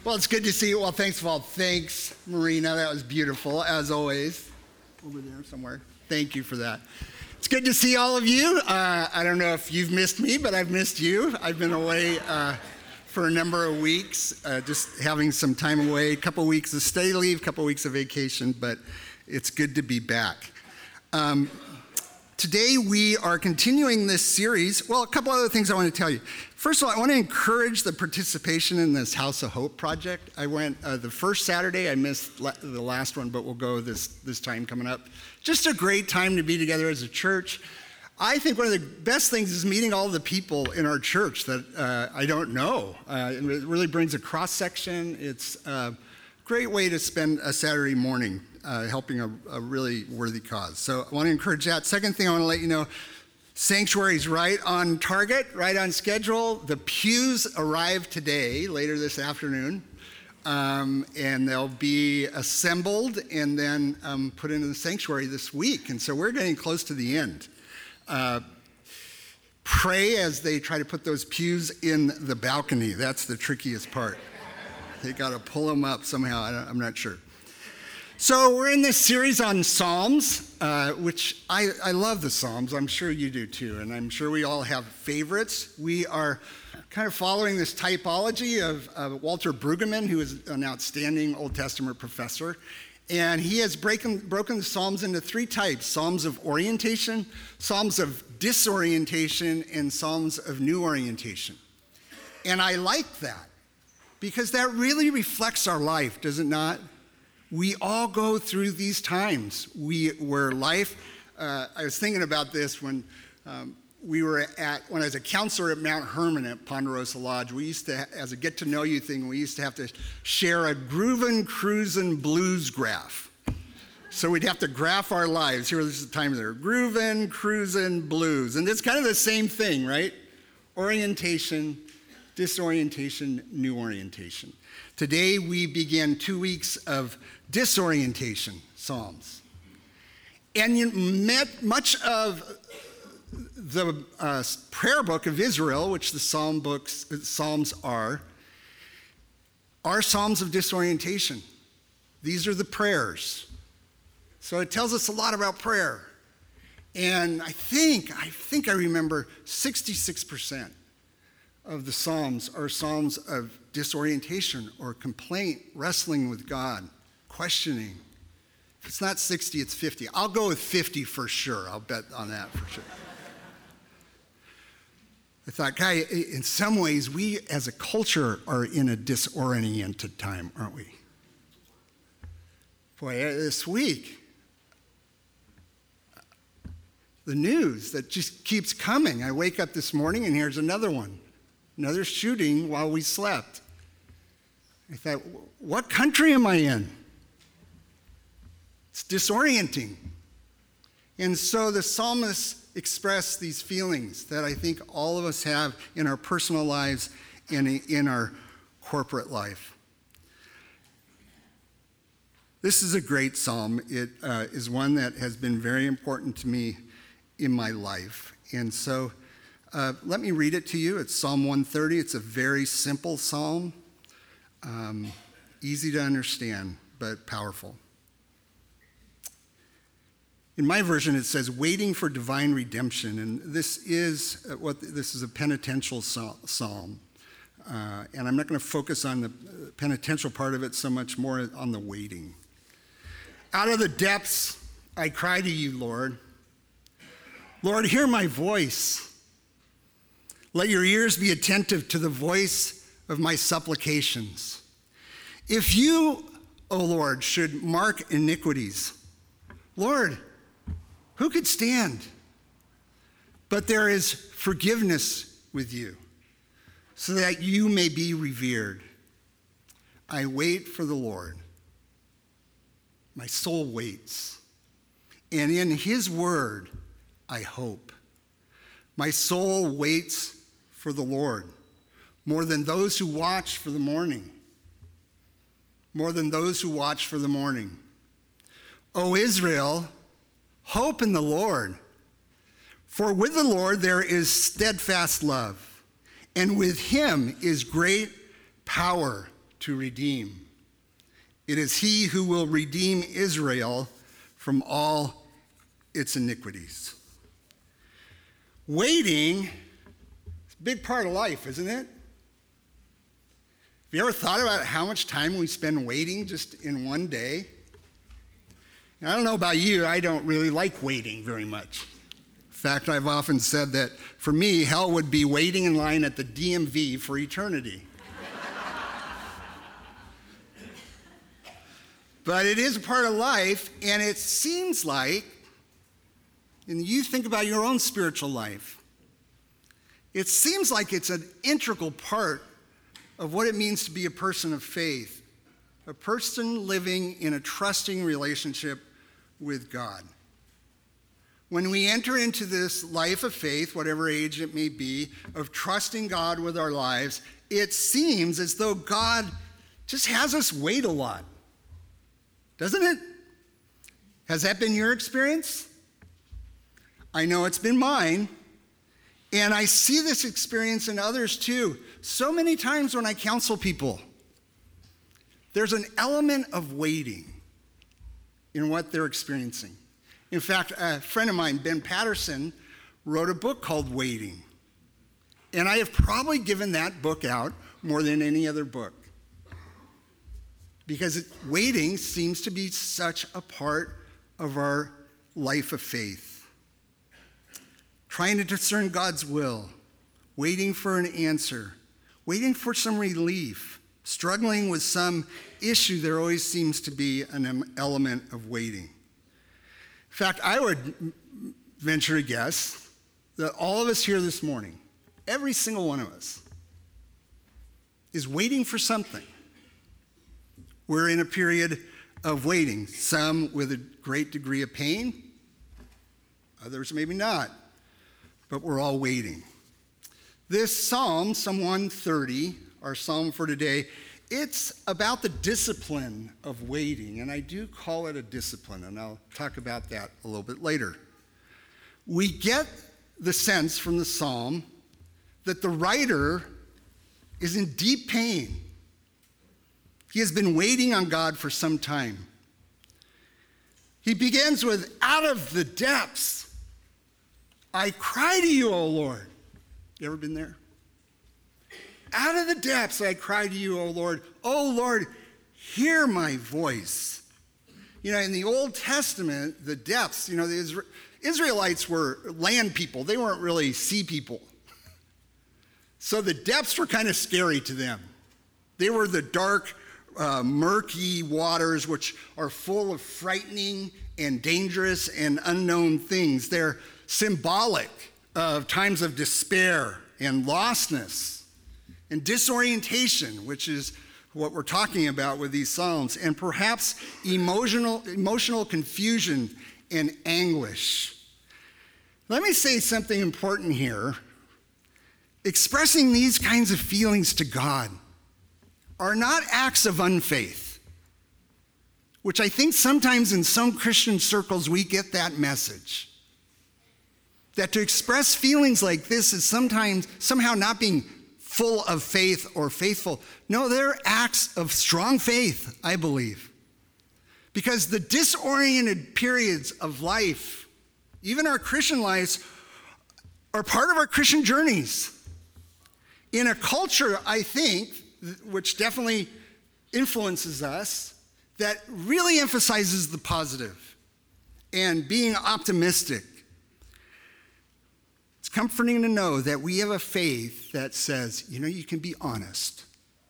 Well, it's good to see you. Well, thanks, Marina. That was beautiful, as always. Over there somewhere. Thank you for that. It's good to see all of you. I don't know if you've missed me, but I've missed you. I've been away for a number of weeks, just having some time away, a couple weeks of study leave, a couple weeks of vacation, but it's good to be back. Today we are continuing this series. Well, a couple other things I want to tell you. First of all, I want to encourage the participation in this House of Hope project. I went the first Saturday. I missed the last one, but we'll go this time coming up. Just a great time to be together as a church. I think one of the best things is meeting all the people in our church that I don't know. It really brings a cross-section. It's a great way to spend a Saturday morning helping a really worthy cause. So I want to encourage that. Second thing I want to let you know, Sanctuary's right on target, right on schedule. The pews arrive today, later this afternoon, and they'll be assembled and then put into the sanctuary this week. And so we're getting close to the end. Pray as they try to put those pews in the balcony. That's the trickiest part. They got to pull them up somehow. I'm not sure. So we're in this series on Psalms, which I love the Psalms. I'm sure you do too, and I'm sure we all have favorites. We are kind of following this typology of Walter Brueggemann, who is an outstanding Old Testament professor, and he has broken the Psalms into three types: Psalms of orientation, Psalms of disorientation, and Psalms of new orientation. And I like that because that really reflects our life, does it not? We all go through these times where life, I was thinking about this when when I was a counselor at Mount Hermon at Ponderosa Lodge. We used to, as a get to know you thing, we used to have to share a groovin', cruisin' blues graph. So we'd have to graph our lives. Here was the time there, groovin', cruisin', blues. And it's kind of the same thing, right? Orientation, disorientation, new orientation. Today we begin 2 weeks of disorientation Psalms. And much of the prayer book of Israel, which the Psalms are Psalms of disorientation. These are the prayers. So it tells us a lot about prayer. And I think I remember 66% of the Psalms are Psalms of disorientation or complaint, wrestling with God, questioning. If it's not 60, it's 50. I'll go with 50 for sure. I'll bet on that for sure. I thought, guy, in some ways, we as a culture are in a disoriented time, aren't we? Boy, this week, the news that just keeps coming. I wake up this morning and here's another one. Another shooting while we slept. I thought, what country am I in? It's disorienting. And so the psalmists express these feelings that I think all of us have in our personal lives and in our corporate life. This is a great psalm. It is one that has been very important to me in my life. And so let me read it to you. It's Psalm 130. It's a very simple psalm, easy to understand, but powerful. In my version, it says, waiting for divine redemption. And this is a penitential psalm. And I'm not going to focus on the penitential part of it so much, more on the waiting. Out of the depths, I cry to you, Lord. Lord, hear my voice. Let your ears be attentive to the voice of my supplications. If you, O Lord, should mark iniquities, Lord, who could stand? But there is forgiveness with you, so that you may be revered. I wait for the Lord. My soul waits. And in his word, I hope. My soul waits for the Lord, more than those who watch for the morning. More than those who watch for the morning. O Israel, hope in the Lord. For with the Lord there is steadfast love, and with him is great power to redeem. It is he who will redeem Israel from all its iniquities. Waiting is a big part of life, isn't it? Have you ever thought about how much time we spend waiting just in one day? And I don't know about you, I don't really like waiting very much. In fact, I've often said that for me, hell would be waiting in line at the DMV for eternity. But it is a part of life, and it seems like, and you think about your own spiritual life, it seems like it's an integral part of what it means to be a person of faith, a person living in a trusting relationship with God. When we enter into this life of faith, whatever age it may be, of trusting God with our lives, it seems as though God just has us wait a lot. Doesn't it? Has that been your experience? I know it's been mine. And I see this experience in others too. So many times when I counsel people, there's an element of waiting in what they're experiencing. In fact, a friend of mine, Ben Patterson, wrote a book called Waiting. And I have probably given that book out more than any other book. Because waiting seems to be such a part of our life of faith. Trying to discern God's will, waiting for an answer, waiting for some relief, struggling with some issue, there always seems to be an element of waiting. In fact, I would venture to guess that all of us here this morning, every single one of us, is waiting for something. We're in a period of waiting, some with a great degree of pain, others maybe not, but we're all waiting. This psalm, Psalm 130, our psalm for today, it's about the discipline of waiting, and I do call it a discipline, and I'll talk about that a little bit later. We get the sense from the psalm that the writer is in deep pain. He has been waiting on God for some time. He begins with, out of the depths, I cry to you, O Lord. You ever been there? Out of the depths I cry to you, O Lord. O Lord, hear my voice. You know, in the Old Testament, the depths, you know, the Israelites were land people. They weren't really sea people. So the depths were kind of scary to them. They were the dark, murky waters which are full of frightening and dangerous and unknown things. They're symbolic of times of despair and lostness and disorientation, which is what we're talking about with these psalms, and perhaps emotional confusion and anguish. Let me say something important here. Expressing these kinds of feelings to God are not acts of unfaith, which I think sometimes in some Christian circles we get that message. That to express feelings like this is sometimes somehow not being full of faith or faithful. No, they're acts of strong faith, I believe. Because the disoriented periods of life, even our Christian lives, are part of our Christian journeys. In a culture, I think, which definitely influences us, that really emphasizes the positive and being optimistic. It's comforting to know that we have a faith that says, you know, you can be honest.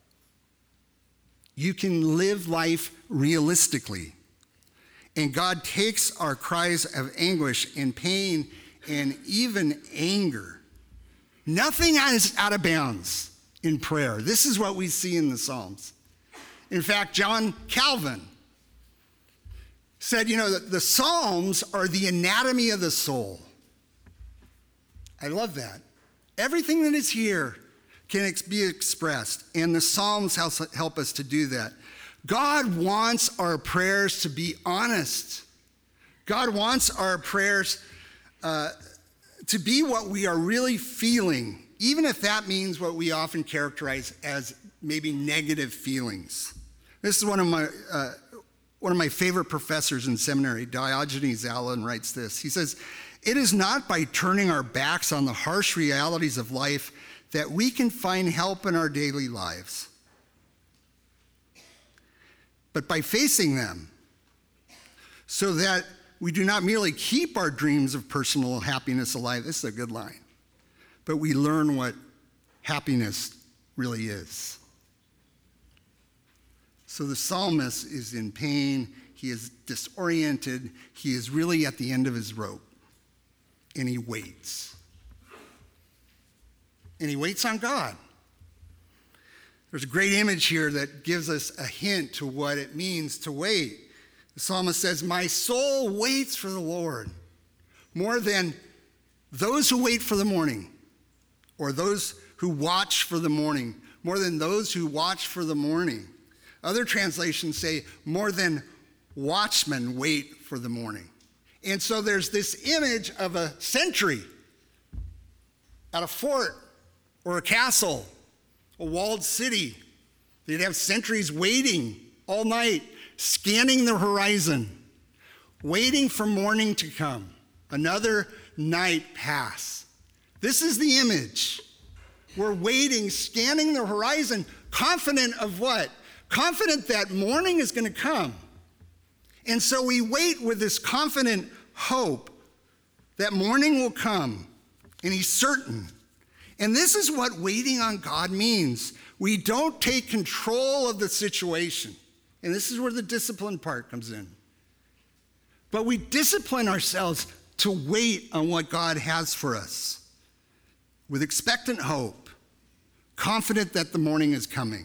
You can live life realistically. And God takes our cries of anguish and pain and even anger. Nothing is out of bounds in prayer. This is what we see in the Psalms. In fact, John Calvin said, you know, that the Psalms are the anatomy of the soul. I love that. Everything that is here can be expressed, and the Psalms help us to do that. God wants our prayers to be honest. God wants our prayers to be what we are really feeling, even if that means what we often characterize as maybe negative feelings. This is one of my favorite professors in seminary, Diogenes Allen, writes this. He says, "It is not by turning our backs on the harsh realities of life that we can find help in our daily lives, but by facing them, so that we do not merely keep our dreams of personal happiness alive." This is a good line. "But we learn what happiness really is." So the psalmist is in pain. He is disoriented. He is really at the end of his rope. And he waits. And he waits on God. There's a great image here that gives us a hint to what it means to wait. The psalmist says, "My soul waits for the Lord more than those who wait for the morning," or those who watch for the morning, more than those who watch for the morning. Other translations say, more than watchmen wait for the morning. And so there's this image of a sentry at a fort or a castle, a walled city. They'd have sentries waiting all night, scanning the horizon, waiting for morning to come. Another night pass. This is the image. We're waiting, scanning the horizon, confident of what? Confident that morning is going to come. And so we wait with this confident hope that morning will come, and he's certain. And this is what waiting on God means. We don't take control of the situation. And this is where the discipline part comes in. But we discipline ourselves to wait on what God has for us with expectant hope, confident that the morning is coming.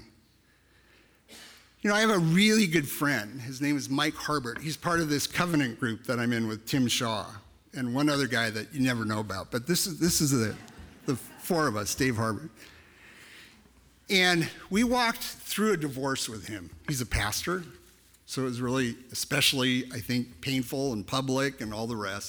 You know, I have a really good friend. His name is Mike Harbert. He's part of this covenant group that I'm in with Tim Shaw and one other guy that you never know about. But this is the four of us, Dave Harbert. And we walked through a divorce with him. He's a pastor, so it was really especially, I think, painful and public and all the rest.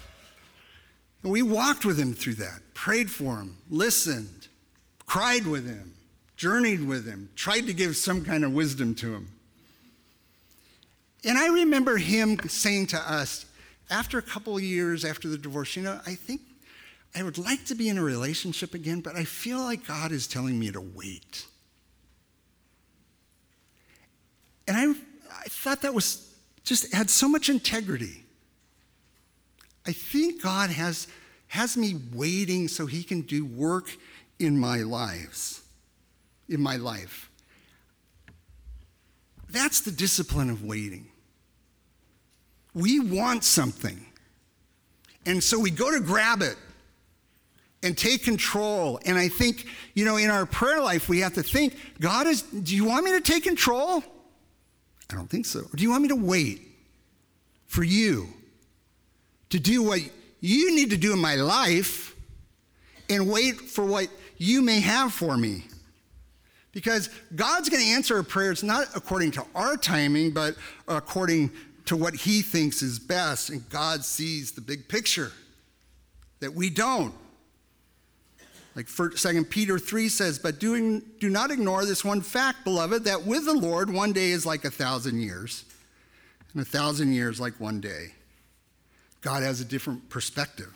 And we walked with him through that, prayed for him, listened, cried with him, journeyed with him, tried to give some kind of wisdom to him. And I remember him saying to us, after a couple of years after the divorce, I think I would like to be in a relationship again, but I feel like God is telling me to wait. And I thought that was just had so much integrity. I think God has me waiting so he can do work in my life. That's the discipline of waiting. We want something. And so we go to grab it and take control. And I think, in our prayer life, we have to think, do you want me to take control? I don't think so. Or do you want me to wait for you to do what you need to do in my life and wait for what you may have for me? Because God's going to answer our prayers not according to our timing, but according to what he thinks is best. And God sees the big picture that we don't. Like 2 Peter 3 says, "But do not ignore this one fact, beloved, that with the Lord, one day is like 1,000 years, and 1,000 years like one day." God has a different perspective.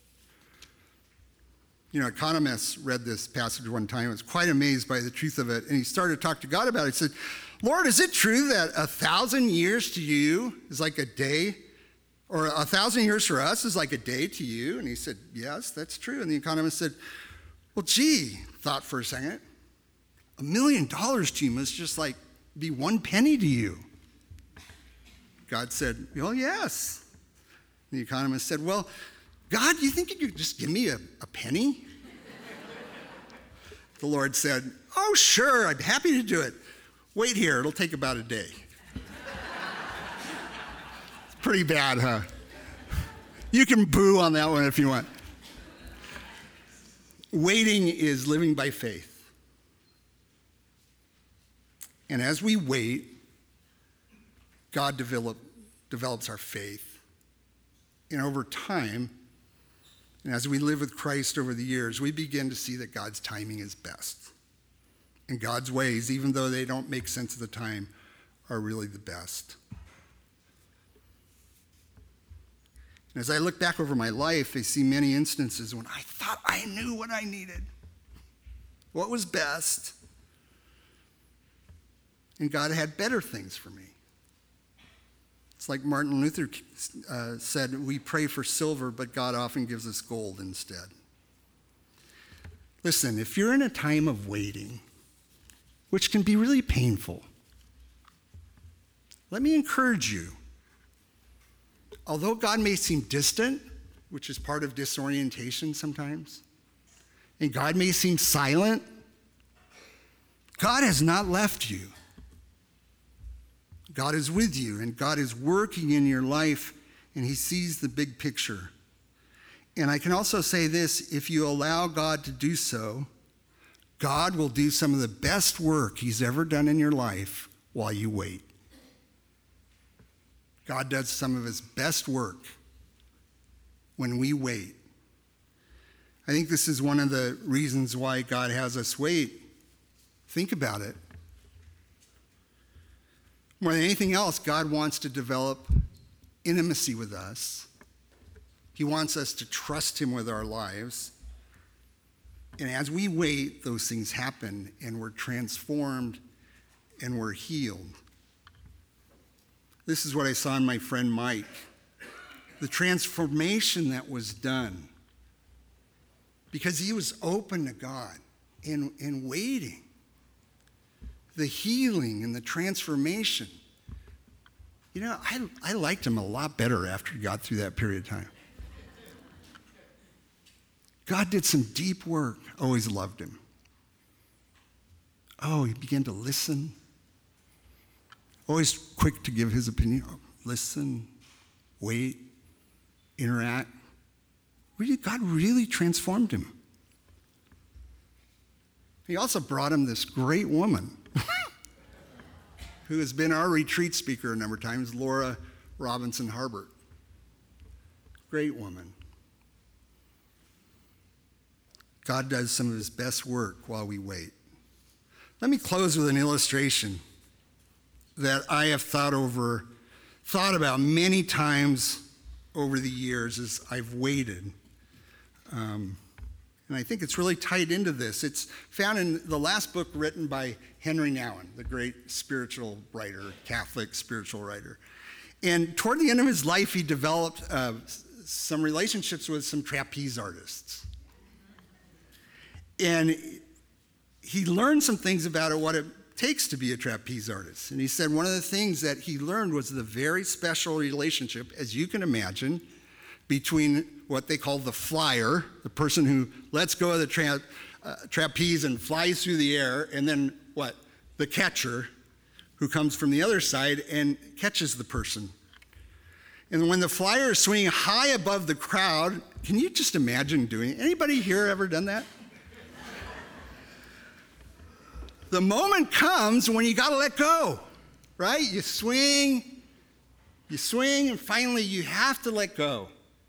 Economists read this passage one time, was quite amazed by the truth of it, and he started to talk to God about it. He said, "Lord, is it true that 1,000 years to you is like a day, or 1,000 years for us is like a day to you?" And he said, "Yes, that's true." And the economist said, "Well, gee," thought for a second, $1 million to you must just like be 1 penny to you. God said, "Well, yes." The economist said, "Well, God, do you think you could just give me a penny?" The Lord said, "Oh, sure, I'm happy to do it. Wait here, it'll take about a day." It's pretty bad, huh? You can boo on that one if you want. Waiting is living by faith. And as we wait, God develops our faith. And over time, and as we live with Christ over the years, we begin to see that God's timing is best. And God's ways, even though they don't make sense at the time, are really the best. And as I look back over my life, I see many instances when I thought I knew what I needed, what was best, and God had better things for me. It's like Martin Luther said, we pray for silver, but God often gives us gold instead. Listen, if you're in a time of waiting, which can be really painful, let me encourage you. Although God may seem distant, which is part of disorientation sometimes, and God may seem silent, God has not left you. God is with you, and God is working in your life, and he sees the big picture. And I can also say this, if you allow God to do so, God will do some of the best work he's ever done in your life while you wait. God does some of his best work when we wait. I think this is one of the reasons why God has us wait. Think about it. More than anything else, God wants to develop intimacy with us. He wants us to trust him with our lives. And as we wait, those things happen, and we're transformed, and we're healed. This is what I saw in my friend Mike. The transformation that was done because he was open to God and waiting. The healing and the transformation. You know, I liked him a lot better after he got through that period of time. God did some deep work. Always loved him. Oh, he began to listen. Always quick to give his opinion. Listen, wait, interact. God really transformed him. He also brought him this great woman who has been our retreat speaker a number of times, Laura Robinson Harbert. Great woman. God does some of his best work while we wait. Let me close with an illustration that I have thought about many times over the years as I've waited. And I think it's really tied into this. It's found in the last book written by Henry Nouwen, the great spiritual writer, Catholic spiritual writer. And toward the end of his life, he developed some relationships with some trapeze artists. And he learned some things about what it takes to be a trapeze artist. And he said one of the things that he learned was the very special relationship, as you can imagine, between what they call the flyer, the person who lets go of the trapeze and flies through the air, and then what? The catcher, who comes from the other side and catches the person. And when the flyer is swinging high above the crowd, can you just imagine doing it? Anybody here ever done that? The moment comes when you got to let go, right? You swing, and finally you have to let go.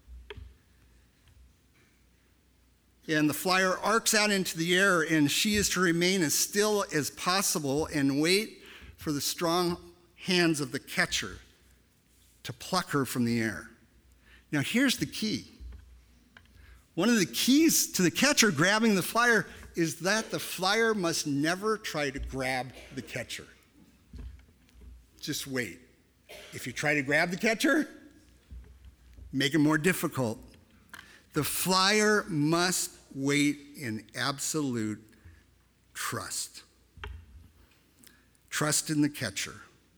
And the flyer arcs out into the air, and she is to remain as still as possible and wait for the strong hands of the catcher to pluck her from the air. Now, here's the key. One of the keys to the catcher grabbing the flyer is that the flyer must never try to grab the catcher. Just wait. If you try to grab the catcher, make it more difficult. The flyer must wait in absolute trust. Trust in the catcher.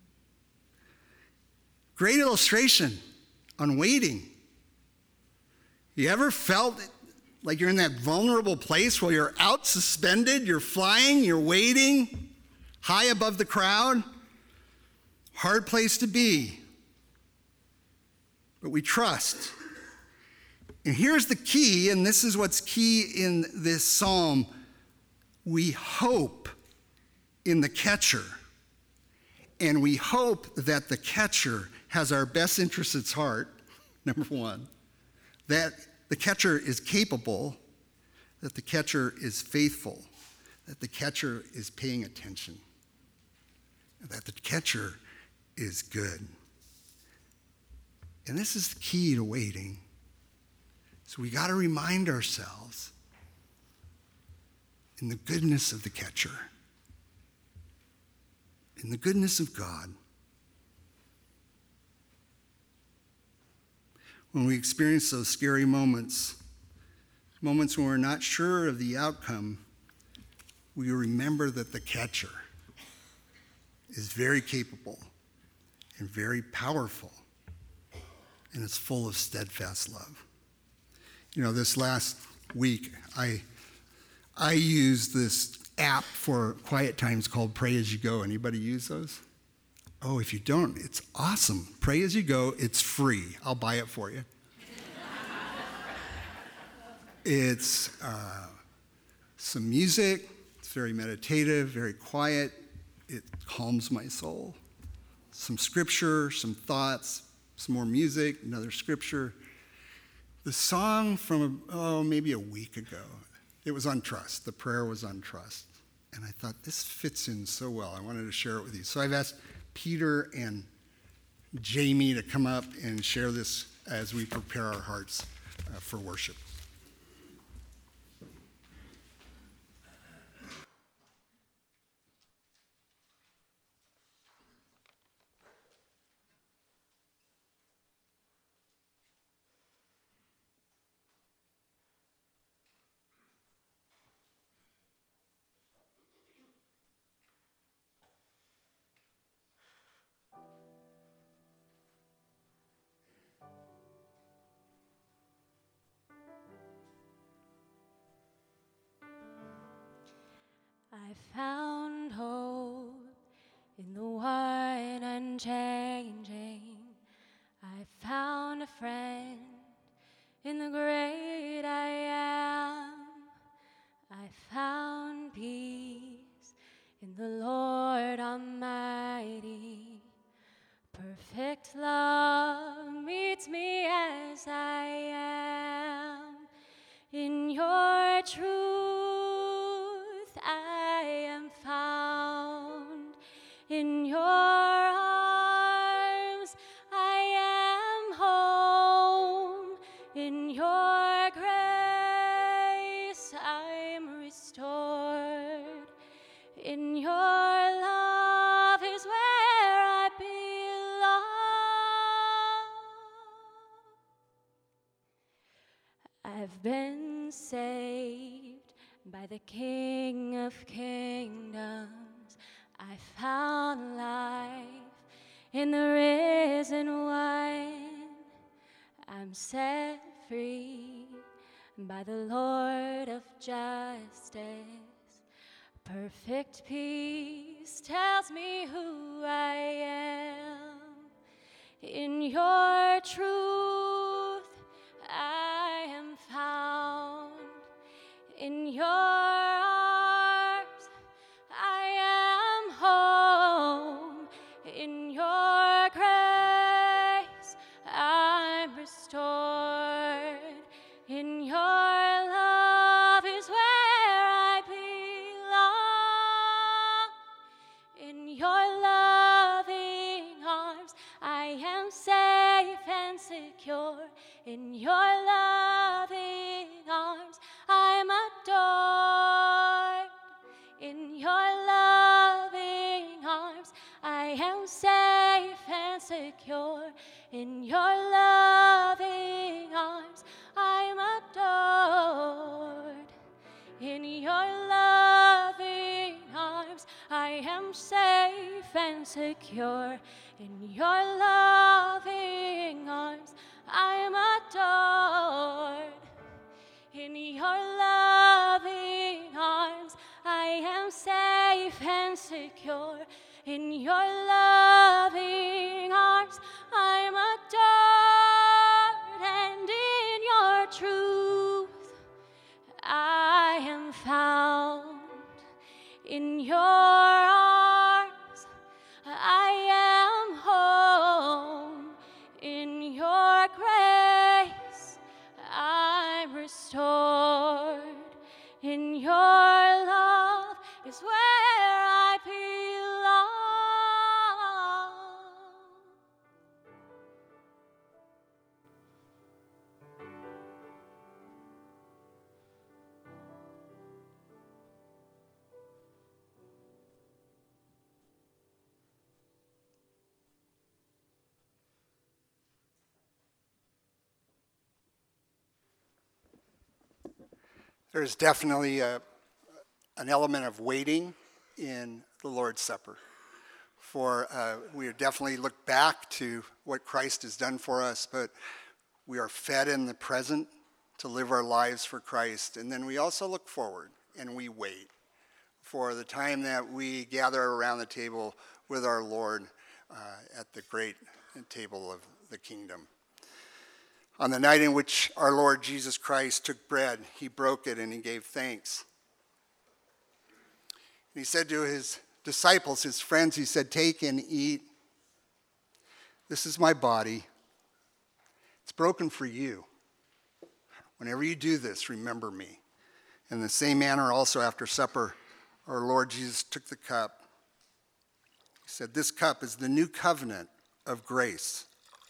Great illustration on waiting. You ever felt like you're in that vulnerable place where you're out suspended, you're flying, you're waiting, high above the crowd? Hard place to be. But we trust. And here's the key, and this is what's key in this psalm. We hope in the catcher. And we hope that the catcher has our best interests at heart, number one. That the catcher is capable, that the catcher is faithful, that the catcher is paying attention, that the catcher is good. And this is the key to waiting. So we got to remind ourselves in the goodness of the catcher, in the goodness of God. When we experience those scary moments when we're not sure of the outcome, we remember that the catcher is very capable and very powerful and is full of steadfast love. This last week, I used this app for quiet times called Pray As You Go. Anybody use those? Oh, if you don't, it's awesome. Pray As You Go, it's free. I'll buy it for you. It's some music. It's very meditative, very quiet. It calms my soul. Some scripture, some thoughts, some more music, another scripture. The song from, maybe a week ago, it was on trust. The prayer was on trust. And I thought, this fits in so well. I wanted to share it with you. So I've asked Peter and Jamie to come up and share this as we prepare our hearts for worship. I found hope in the one unchanging. I found a friend in the great I am. I found peace in the Lord Almighty. Perfect love meets me as I am. In your truth I am found. In your arms I am home. In your grace I'm restored. In your love is where I belong. I've been saved by the King of Kingdoms. I found life in the risen one. I'm set free by the Lord of justice. Perfect peace tells me who I am. In your truth I am found. In your arms I am home. In your grace I'm restored. In your love is where I belong. In your loving arms I am safe and secure. In your loving arms I'm adored. In your loving arms I am safe and secure. In your loving arms I'm adored. In your loving arms I am safe and secure. In your loving arms I am adored. In your loving arms I am safe and secure. In your loving arms I am adored. And in your truth I am found. In your arms I am home. In your grace I'm restored. In your love There's definitely an element of waiting in the Lord's Supper. For we definitely look back to what Christ has done for us, but we are fed in the present to live our lives for Christ. And then we also look forward and we wait for the time that we gather around the table with our Lord at the great table of the kingdom. On the night in which our Lord Jesus Christ took bread, he broke it and he gave thanks. And he said to his disciples, his friends, he said, "Take and eat. This is my body. It's broken for you. Whenever you do this, remember me." In the same manner, also after supper, our Lord Jesus took the cup. He said, "This cup is the new covenant of grace,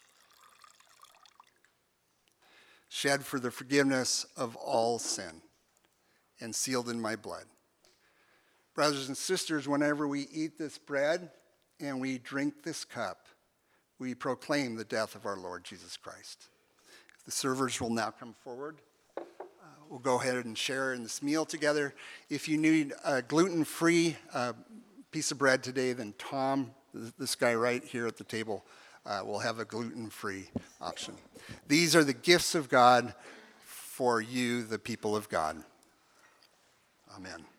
shed for the forgiveness of all sin and sealed in my blood." Brothers and sisters, whenever we eat this bread and we drink this cup, we proclaim the death of our Lord Jesus Christ. The servers will now come forward. We'll go ahead and share in this meal together. If you need a gluten-free piece of bread today, then Tom, this guy right here at the table, will have a gluten-free option. These are the gifts of God for you, the people of God. Amen.